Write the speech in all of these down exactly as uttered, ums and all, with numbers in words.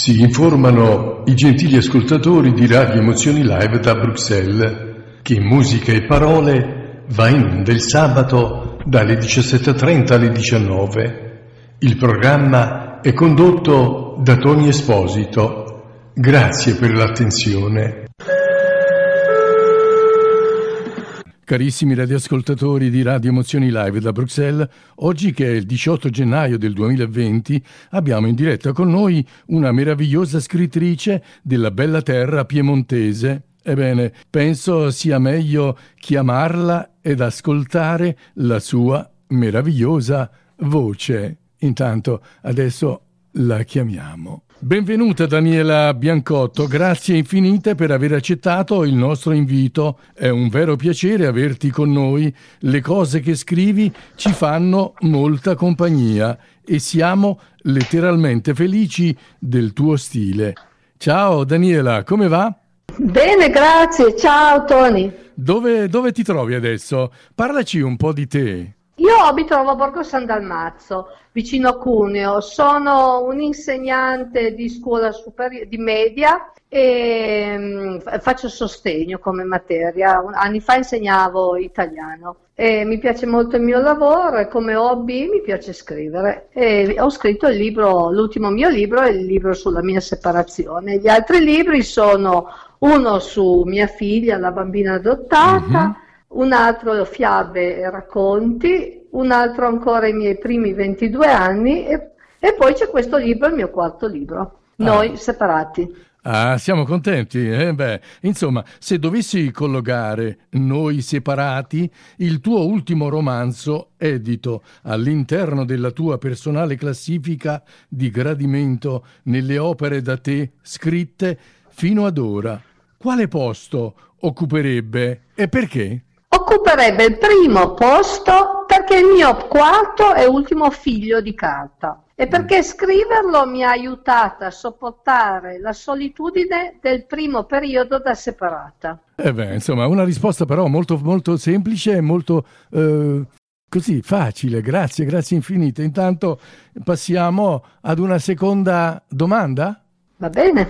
Si informano i gentili ascoltatori di Radio Emozioni Live da Bruxelles che Musica e Parole va in onda il sabato dalle diciassette e trenta alle diciannove. Il programma è condotto da Tony Esposito. Grazie per l'attenzione. Carissimi radioascoltatori di Radio Emozioni Live da Bruxelles, oggi che è il diciotto gennaio del duemilaventi abbiamo in diretta con noi una meravigliosa scrittrice della bella terra piemontese. Ebbene, penso sia meglio chiamarla ed ascoltare la sua meravigliosa voce. Intanto adesso la chiamiamo. Benvenuta Daniela Biancotto, grazie infinite per aver accettato il nostro invito. È un vero piacere averti con noi. Le cose che scrivi ci fanno molta compagnia e siamo letteralmente felici del tuo stile. Ciao Daniela, come va? Bene, grazie. Ciao Tony. Dove, dove ti trovi adesso? Parlaci un po' di te. Io mi trovo a Borgo San Dalmazzo, vicino a Cuneo. Sono un insegnante di scuola superiore, di media, e mh, faccio sostegno come materia. Anni fa insegnavo italiano. E mi piace molto il mio lavoro e come hobby mi piace scrivere. E ho scritto il libro, l'ultimo mio libro è il libro sulla mia separazione. Gli altri libri sono uno su mia figlia, la bambina adottata, mm-hmm. un altro fiabe e racconti, un altro ancora i miei primi ventidue anni e, e poi c'è questo libro, il mio quarto libro, Noi ah. separati. Ah, siamo contenti. Eh? Beh, insomma, se dovessi collocare Noi separati, il tuo ultimo romanzo edito all'interno della tua personale classifica di gradimento nelle opere da te scritte fino ad ora, quale posto occuperebbe e perché? Occuperebbe il primo posto perché il mio quarto e ultimo figlio di carta e perché scriverlo mi ha aiutata a sopportare la solitudine del primo periodo da separata. Eh beh, insomma, una risposta però molto, molto semplice e molto eh, così facile. Grazie, grazie infinite. Intanto passiamo ad una seconda domanda. Va bene.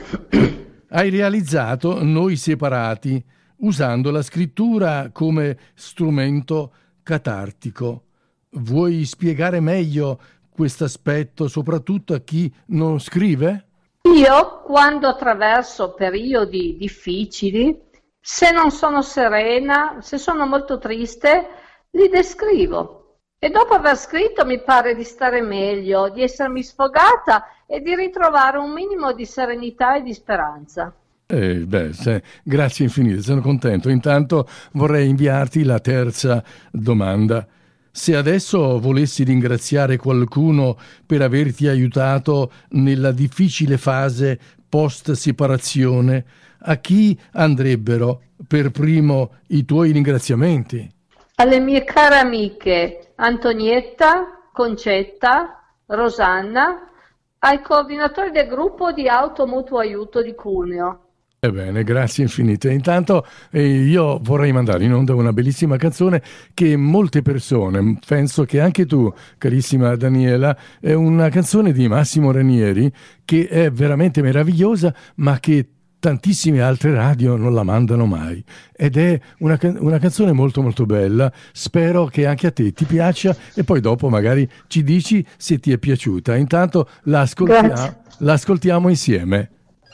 Hai realizzato Noi separati usando la scrittura come strumento catartico. Vuoi spiegare meglio questo aspetto, soprattutto a chi non scrive? Io, quando attraverso periodi difficili, se non sono serena, se sono molto triste, li descrivo. E dopo aver scritto mi pare di stare meglio, di essermi sfogata e di ritrovare un minimo di serenità e di speranza. Eh, beh, se, grazie infinite, sono contento. Intanto vorrei inviarti la terza domanda. Se adesso volessi ringraziare qualcuno per averti aiutato nella difficile fase post-separazione, a chi andrebbero per primo i tuoi ringraziamenti? Alle mie care amiche Antonietta, Concetta, Rosanna, ai coordinatori del gruppo di Auto Mutuo Aiuto di Cuneo. Ebbene, grazie infinite. Intanto eh, io vorrei mandare in onda una bellissima canzone che molte persone, penso che anche tu, carissima Daniela, è una canzone di Massimo Ranieri che è veramente meravigliosa, ma che tantissime altre radio non la mandano mai. Ed è una, una canzone molto molto bella. Spero che anche a te ti piaccia e poi dopo magari ci dici se ti è piaciuta. Intanto la ascoltiamo, la ascoltiamo insieme.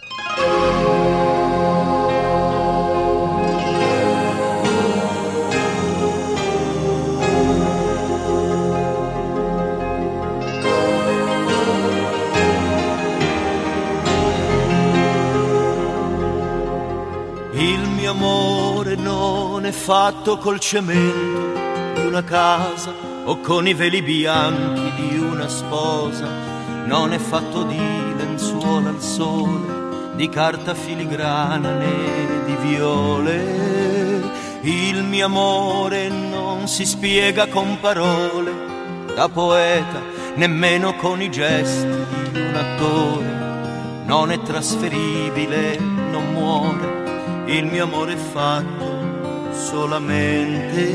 Fatto col cemento di una casa o con i veli bianchi di una sposa, non è fatto di lenzuola al sole, di carta filigrana né di viole. Il mio amore non si spiega con parole, da poeta nemmeno con i gesti di un attore, non è trasferibile, non muore, il mio amore è fatto solamente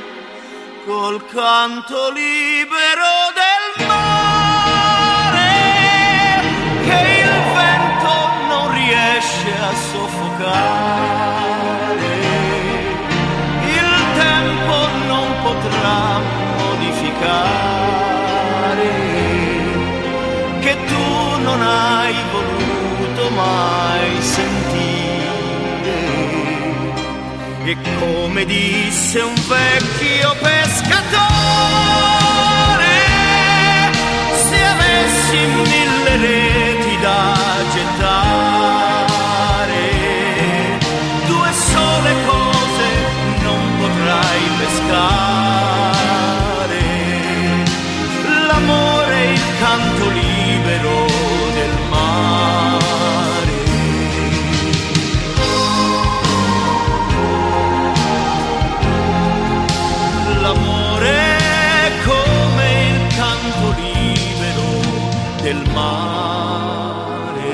col canto libero del mare. il tempo non potrà modificare, che tu non hai voluto mai sentire. E come disse un vecchio pescatore, se avessi mille reti da gettare, due sole cose non potrai pescare: l'amore e il canto libero del mare. L'amore è come il canto libero del mare.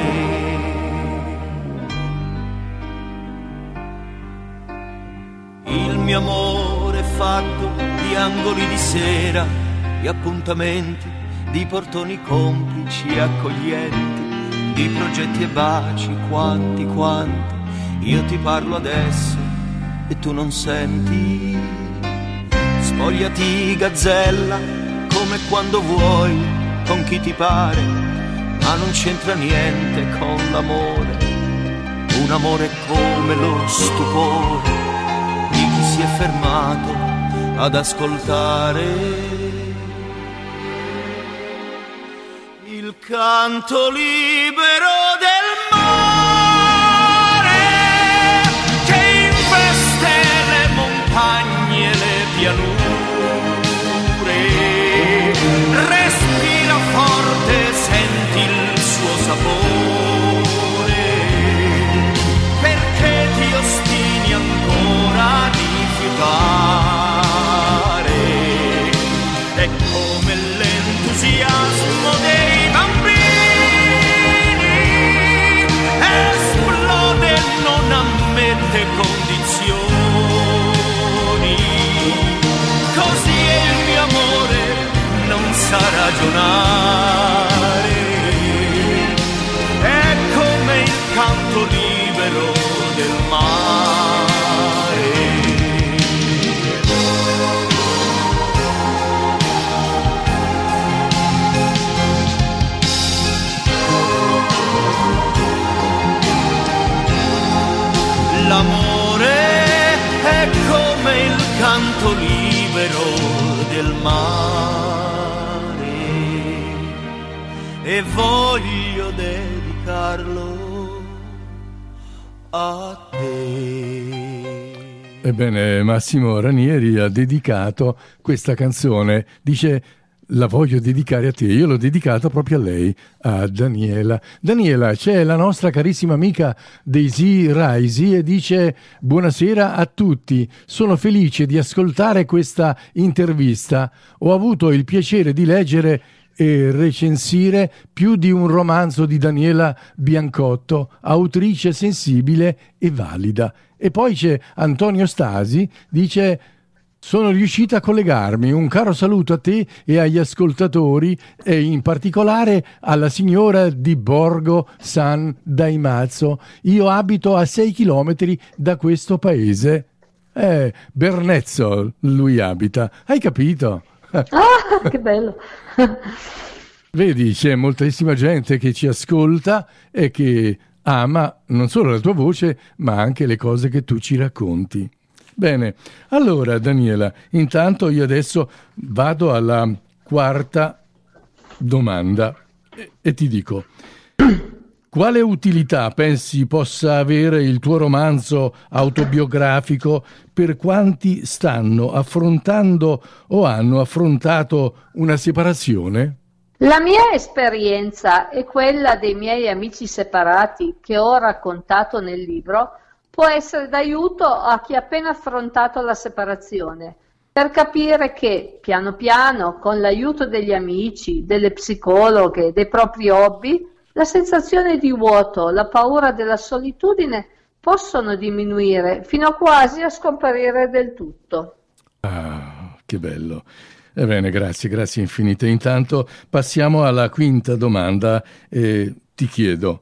Il mio amore è fatto di angoli di sera, di appuntamenti, di portoni complici e accoglienti, di progetti e baci, quanti, quanti. Io ti parlo adesso e tu non senti. Spogliati, gazzella, come quando vuoi, con chi ti pare, ma non c'entra niente con l'amore. Un amore come lo stupore di chi si è fermato ad ascoltare il canto libero del mare, che investe le montagne e le pianure. Respira forte, senti il suo sapore, perché ti ostini ancora a rifiutare. È come l'entusiasmo dei bambini, esplode e non ammette condizioni. Così è il mio amore, non sa ragionare, è come il canto libero del mare. L'amore è come il canto libero del mare, e voglio dedicarlo a te. Ebbene, Massimo Ranieri ha dedicato questa canzone, dice: la voglio dedicare a te. Io l'ho dedicata proprio a lei, a Daniela. Daniela, c'è la nostra carissima amica Daisy Raisi e dice: buonasera a tutti, sono felice di ascoltare questa intervista. Ho avuto il piacere di leggere e recensire più di un romanzo di Daniela Biancotto, autrice sensibile e valida. E poi c'è Antonio Stasi, dice: sono riuscita a collegarmi. Un caro saluto a te e agli ascoltatori, e in particolare alla signora di Borgo San Daimazzo. Io abito a sei chilometri da questo paese. Eh, Bernezzo lui abita. Hai capito? Ah, che bello! Vedi, c'è moltissima gente che ci ascolta e che ama non solo la tua voce, ma anche le cose che tu ci racconti. Bene, allora Daniela, intanto io adesso vado alla quarta domanda e, e ti dico: quale utilità pensi possa avere il tuo romanzo autobiografico per quanti stanno affrontando o hanno affrontato una separazione? La mia esperienza e quella dei miei amici separati che ho raccontato nel libro può essere d'aiuto a chi ha appena affrontato la separazione, per capire che piano piano, con l'aiuto degli amici, delle psicologhe, dei propri hobby, la sensazione di vuoto, la paura della solitudine possono diminuire fino quasi a scomparire del tutto. Ah, che bello. Ebbene, grazie, grazie infinite. Intanto passiamo alla quinta domanda e ti chiedo: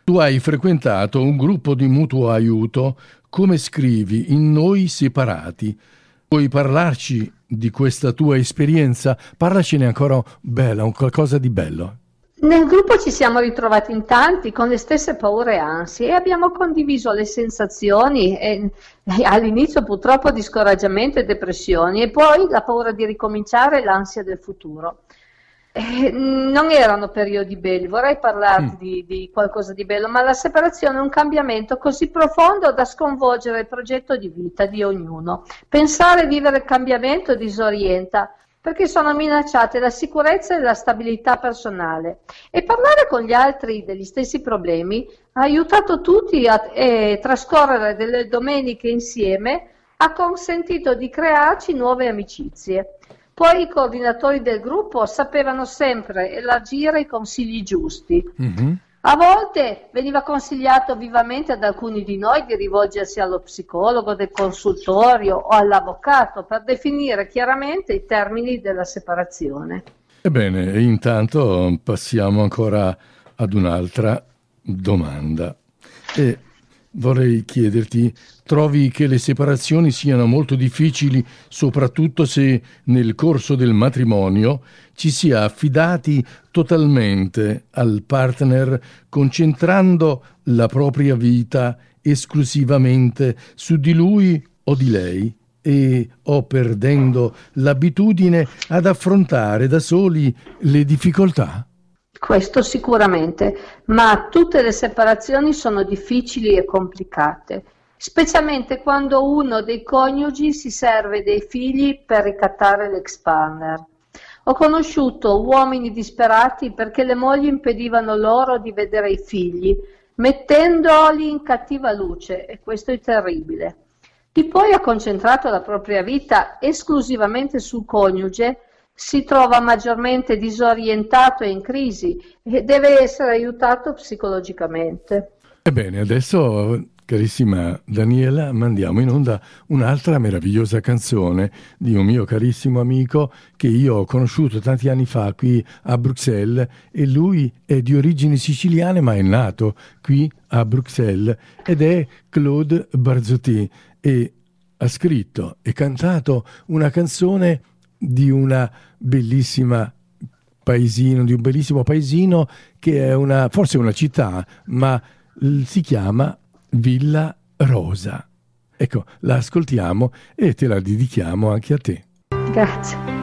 Tu hai frequentato un gruppo di mutuo aiuto, come scrivi, in Noi Separati. Puoi parlarci di questa tua esperienza? Parlacene ancora bella, un qualcosa di bello. Nel gruppo ci siamo ritrovati in tanti con le stesse paure e ansie e abbiamo condiviso le sensazioni, e, e all'inizio purtroppo di scoraggiamento e depressioni, e poi la paura di ricominciare e l'ansia del futuro. Eh, non erano periodi belli, vorrei parlarti mm. di, di qualcosa di bello, ma la separazione è un cambiamento così profondo da sconvolgere il progetto di vita di ognuno. Pensare e vivere il cambiamento disorienta, perché sono minacciate la sicurezza e la stabilità personale, e parlare con gli altri degli stessi problemi ha aiutato tutti a eh, trascorrere delle domeniche insieme, ha consentito di crearci nuove amicizie. Poi i coordinatori del gruppo sapevano sempre elargire i consigli giusti. Mm-hmm. A volte veniva consigliato vivamente ad alcuni di noi di rivolgersi allo psicologo del consultorio o all'avvocato per definire chiaramente i termini della separazione. Ebbene, intanto passiamo ancora ad un'altra domanda. E vorrei chiederti, trovi che le separazioni siano molto difficili, soprattutto se nel corso del matrimonio ci si è affidati totalmente al partner, concentrando la propria vita esclusivamente su di lui o di lei, e o perdendo l'abitudine ad affrontare da soli le difficoltà? Questo sicuramente, ma tutte le separazioni sono difficili e complicate, specialmente quando uno dei coniugi si serve dei figli per ricattare l'ex partner. Ho conosciuto uomini disperati perché le mogli impedivano loro di vedere i figli, mettendoli in cattiva luce, e questo è terribile. Chi poi ha concentrato la propria vita esclusivamente sul coniuge si trova maggiormente disorientato e in crisi e deve essere aiutato psicologicamente. Ebbene, adesso, carissima Daniela, mandiamo in onda un'altra meravigliosa canzone di un mio carissimo amico che io ho conosciuto tanti anni fa qui a Bruxelles, e lui è di origini siciliane ma è nato qui a Bruxelles, ed è Claude Barzotti, e ha scritto e cantato una canzone di una bellissima paesino, di un bellissimo paesino che è una, forse una città, ma si chiama Villa Rosa. Ecco, la ascoltiamo e te la dedichiamo anche a te. Grazie.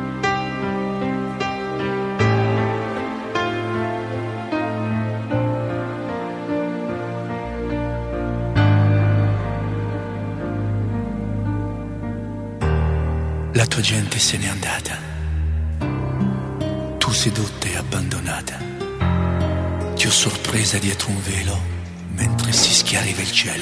La tua gente se n'è andata, tu sedotta e abbandonata. Ti ho sorpresa dietro un velo mentre si schiariva il cielo.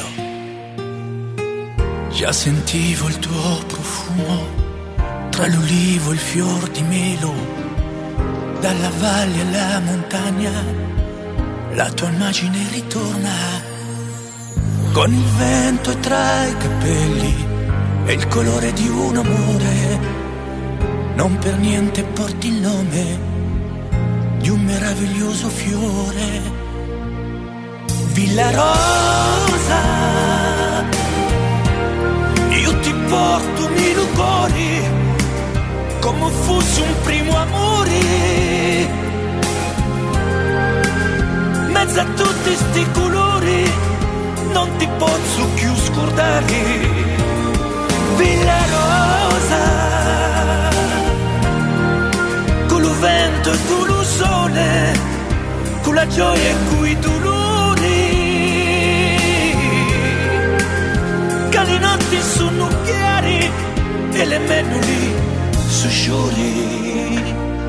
Già sentivo il tuo profumo tra l'ulivo e il fior di melo. Dalla valle alla montagna la tua immagine ritorna, con il vento e tra i capelli e il colore di un amore. Non per niente porti il nome di un meraviglioso fiore. Villa Rosa, io ti porto mille cuori come fosse un primo amore. Mezzo a tutti sti colori non ti posso più scordare. Villa Rosa, con lo vento e con lo sole, con la gioia e con i dolori, che le notti sono chiare e le menuli sono sciori.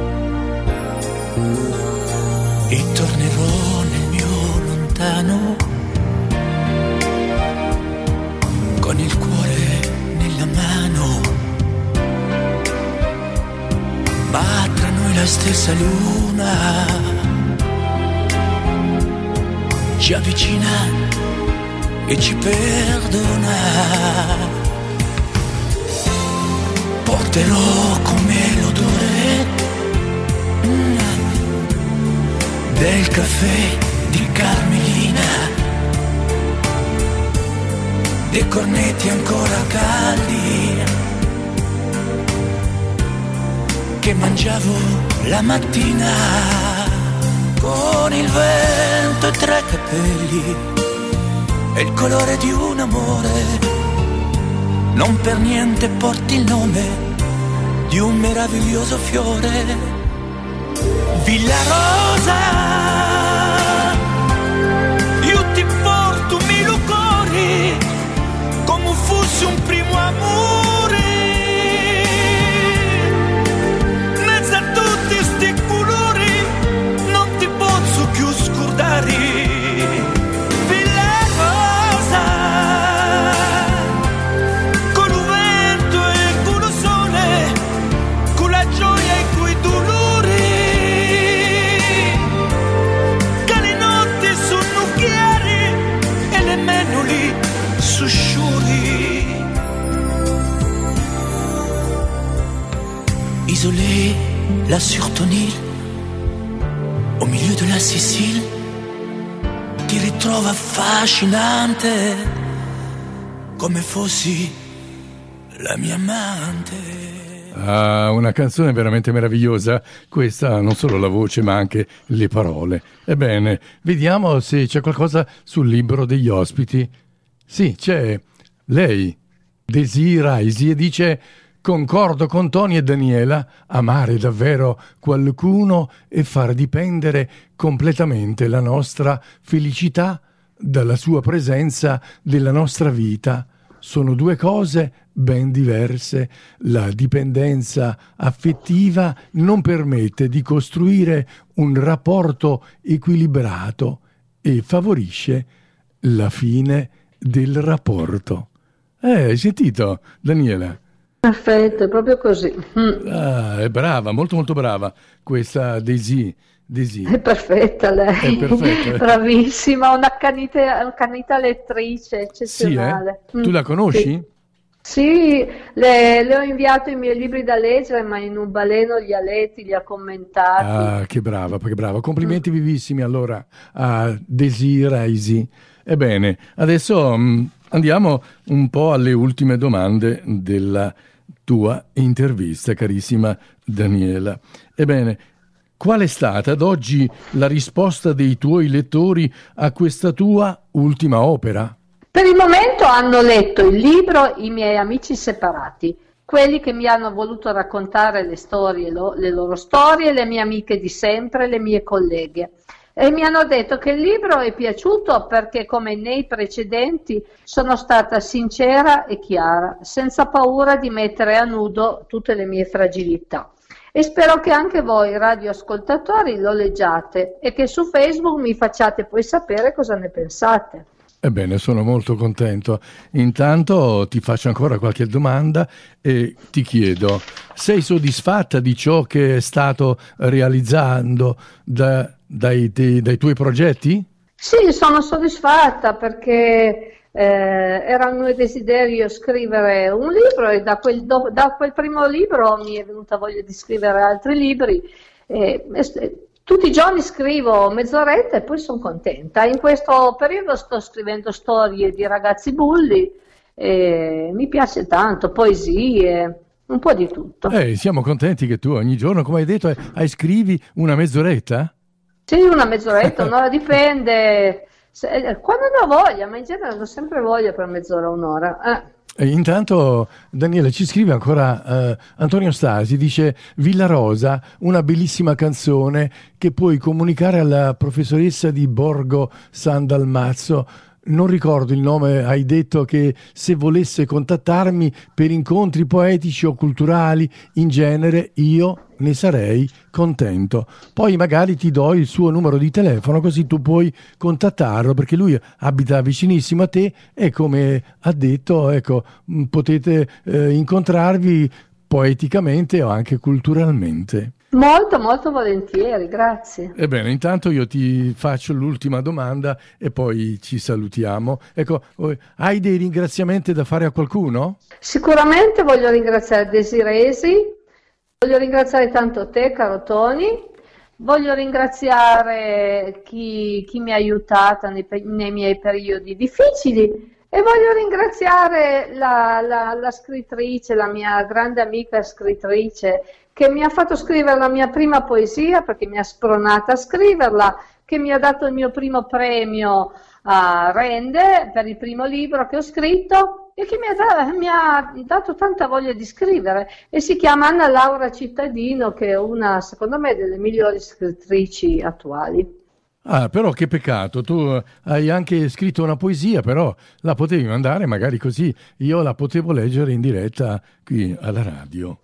E tornerò nel mio lontano con il cuore nella mano, ma tra noi la stessa luna ci avvicina e ci perdona. Porterò con me l'odore mm, del caffè di Carmelina, dei cornetti ancora caldi che mangiavo la mattina, con il vento tra i capelli e il colore di un amore. Non per niente porti il nome di un meraviglioso fiore. Villa Rosa, io ti porto mille cuori come fosse un primo amore. Mezzo a tutti sti colori non ti posso più scordare. Isolé là sur ton île, au milieu de la Sicile, ti ritrova affascinante, come fossi la mia amante. Ah, una canzone veramente meravigliosa, questa, non solo la voce ma anche le parole. Ebbene, vediamo se c'è qualcosa sul libro degli ospiti. Sì, c'è lei, Desi Raisi, e dice: concordo con Tony e Daniela, amare davvero qualcuno e far dipendere completamente la nostra felicità dalla sua presenza nella nostra vita. Sono due cose ben diverse. La dipendenza affettiva non permette di costruire un rapporto equilibrato e favorisce la fine del rapporto. Eh, hai sentito, Daniela? Perfetto, è proprio così. Mm. Ah, è brava, molto molto brava questa Desi. Desi. È perfetta lei, è perfetta. Bravissima, un'accanita, un'accanita lettrice eccezionale. Sì, eh? Tu la conosci? Sì, sì, le, le ho inviato i miei libri da leggere, ma in un baleno li ha letti, li ha commentati. Ah, che brava, che brava. Complimenti mm. vivissimi allora a Desi Raisi. Ebbene, adesso mh, andiamo un po' alle ultime domande della tua intervista, carissima Daniela. Ebbene, qual è stata ad oggi la risposta dei tuoi lettori a questa tua ultima opera? Per il momento hanno letto il libro i miei amici separati, quelli che mi hanno voluto raccontare le storie, lo, le loro storie, le mie amiche di sempre, le mie colleghe. E mi hanno detto che il libro è piaciuto perché, come nei precedenti, sono stata sincera e chiara, senza paura di mettere a nudo tutte le mie fragilità. E spero che anche voi, radioascoltatori, lo leggiate e che su Facebook mi facciate poi sapere cosa ne pensate. Ebbene, sono molto contento. Intanto ti faccio ancora qualche domanda e ti chiedo: sei soddisfatta di ciò che è stato realizzando da, dai, dei, dai tuoi progetti? Sì, sono soddisfatta perché eh, era un mio desiderio scrivere un libro e da quel, do, da quel primo libro mi è venuta voglia di scrivere altri libri. E, e, Tutti i giorni scrivo mezz'oretta e poi sono contenta. In questo periodo sto scrivendo storie di ragazzi bulli, e mi piace tanto, poesie, un po' di tutto. Eh, siamo contenti che tu ogni giorno, come hai detto, hai scrivi una mezz'oretta? Sì, una mezz'oretta, un'ora, dipende, se, quando ne ho voglia, ma in genere ho sempre voglia per mezz'ora, un'ora. Eh. E intanto Daniele ci scrive ancora eh, Antonio Stasi, dice: Villa Rosa, una bellissima canzone che puoi comunicare alla professoressa di Borgo San Dalmazzo. Non ricordo il nome, hai detto che se volesse contattarmi per incontri poetici o culturali in genere io ne sarei contento. Poi magari ti do il suo numero di telefono così tu puoi contattarlo, perché lui abita vicinissimo a te e, come ha detto, ecco, potete eh, incontrarvi poeticamente o anche culturalmente. Molto, molto volentieri, grazie. Ebbene, intanto io ti faccio l'ultima domanda e poi ci salutiamo. Ecco, hai dei ringraziamenti da fare a qualcuno? Sicuramente voglio ringraziare Desi Raisi, voglio ringraziare tanto te, caro Tony, Voglio ringraziare chi, chi mi ha aiutata nei, nei miei periodi difficili e voglio ringraziare la, la, la scrittrice, la mia grande amica scrittrice, che mi ha fatto scrivere la mia prima poesia, perché mi ha spronata a scriverla, che mi ha dato il mio primo premio a Rende per il primo libro che ho scritto e che mi ha, mi ha dato tanta voglia di scrivere, e si chiama Anna Laura Cittadino, che è una, secondo me, delle migliori scrittrici attuali. Ah, però che peccato, tu hai anche scritto una poesia, però la potevi mandare magari così io la potevo leggere in diretta qui alla radio.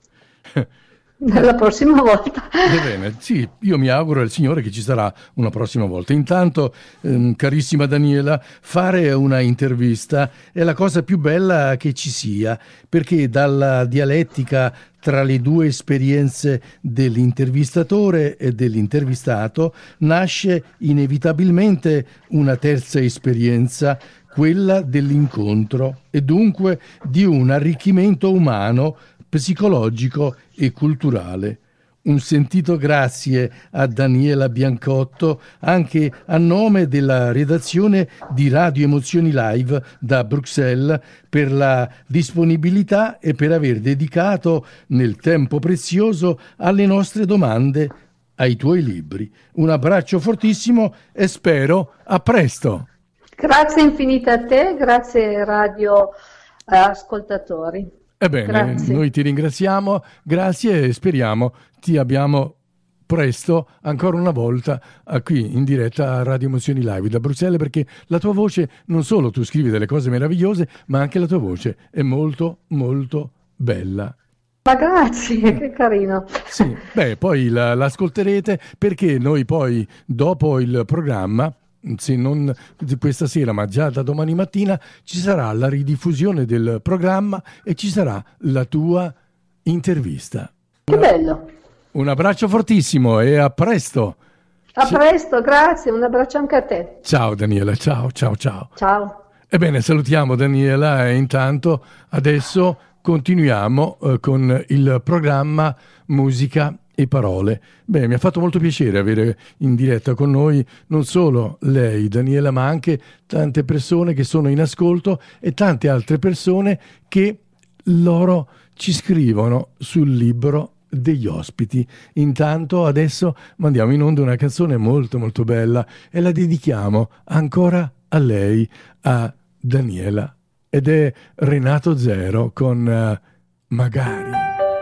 La prossima volta. Bene, sì, io mi auguro al Signore che ci sarà una prossima volta. Intanto, ehm, carissima Daniela, fare una intervista è la cosa più bella che ci sia, perché dalla dialettica tra le due esperienze dell'intervistatore e dell'intervistato nasce inevitabilmente una terza esperienza, quella dell'incontro, e dunque di un arricchimento umano, psicologico e culturale. Un sentito grazie a Daniela Biancotto, anche a nome della redazione di Radio Emozioni Live da Bruxelles, per la disponibilità e per aver dedicato nel tempo prezioso alle nostre domande, ai tuoi libri. Un abbraccio fortissimo e spero a presto. Grazie infinite a te, grazie radio eh, ascoltatori. Ebbene, Grazie. Noi ti ringraziamo, grazie e speriamo ti abbiamo presto ancora una volta qui in diretta a Radio Emozioni Live da Bruxelles, perché la tua voce, non solo tu scrivi delle cose meravigliose, ma anche la tua voce è molto molto bella. Ma grazie, che carino. Sì, beh, poi la, l'ascolterete, perché noi poi dopo il programma, se non questa sera ma già da domani mattina, ci sarà la ridiffusione del programma e ci sarà la tua intervista. Che bello. Un abbraccio fortissimo e a presto. A presto, grazie, un abbraccio anche a te. Ciao Daniela, ciao, ciao, ciao. Ciao. Ebbene, salutiamo Daniela e intanto adesso continuiamo eh, con il programma Musica e Parole. Beh, mi ha fatto molto piacere avere in diretta con noi non solo lei, Daniela, ma anche tante persone che sono in ascolto e tante altre persone che loro ci scrivono sul libro degli ospiti. Intanto adesso mandiamo in onda una canzone molto molto bella e la dedichiamo ancora a lei, a Daniela, ed è Renato Zero con uh, Magari.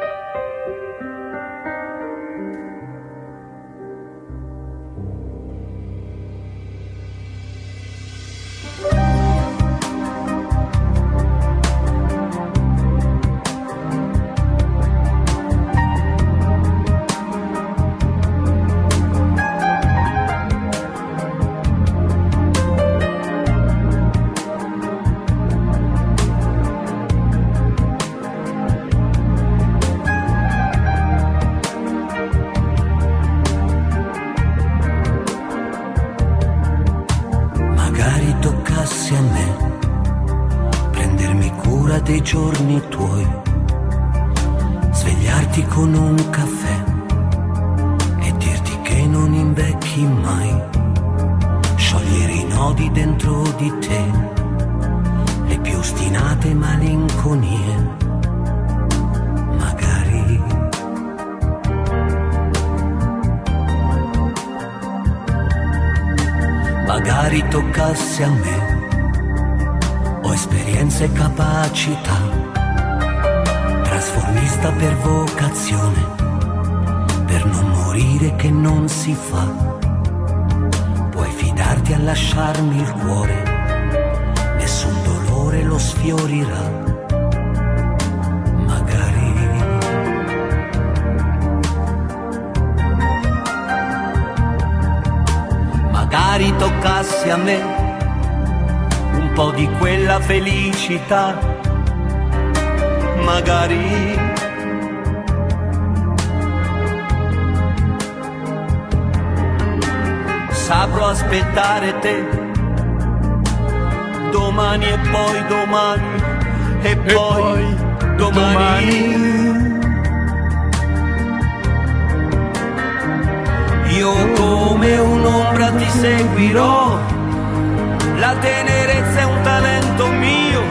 Giorni tuoi, svegliarti con un caffè e dirti che non invecchi mai, sciogliere i nodi dentro di te, le più ostinate malinconie. Magari magari toccasse a me, ho esperienza e capacità, trasformista per vocazione, per non morire che non si fa. Puoi fidarti a lasciarmi il cuore, nessun dolore lo sfiorirà. Magari magari toccasse a me un po' di quella felicità, magari saprò aspettare te domani e poi domani e, e poi, poi domani. domani. Io come un'ombra ti seguirò, la tenerezza è un talento mio,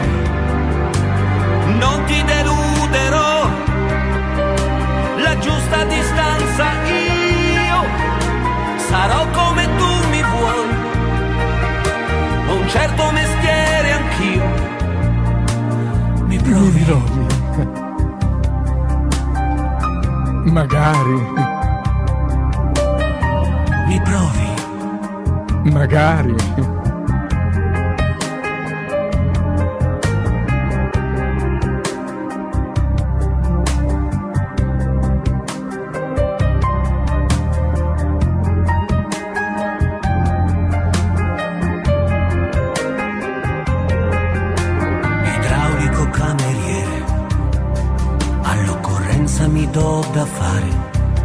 non ti deluderò, la giusta distanza io sarò come tu mi vuoi, ho un certo mestiere anch'io, mi provi, Mi provi. Magari, mi provi, magari. Idraulico cameriere, all'occorrenza mi do da fare.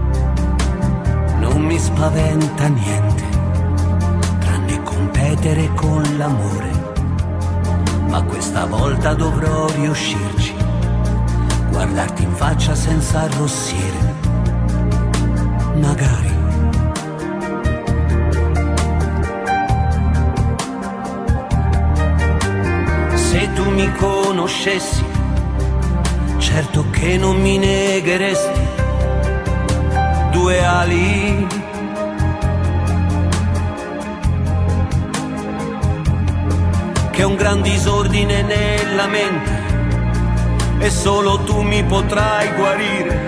Non mi spaventa niente, tranne competere con l'amore. Ma questa volta dovrò riuscirci, guardarti in faccia senza arrossire. Magari. se tu mi conoscessi, certo che non mi negheresti due ali. Che è un gran disordine nella mente e solo tu mi potrai guarire.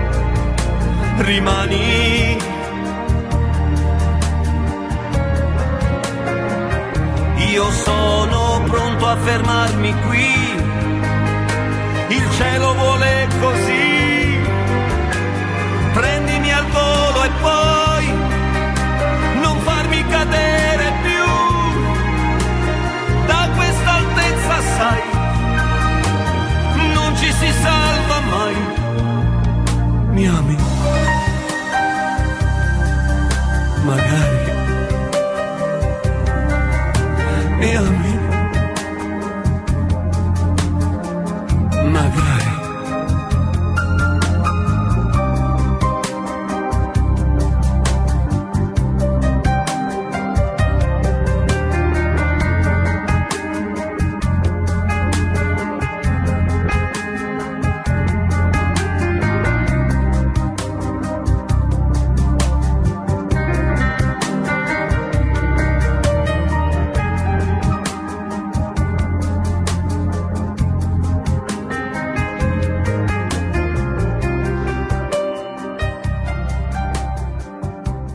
Rimani. Io sono pronto a fermarmi qui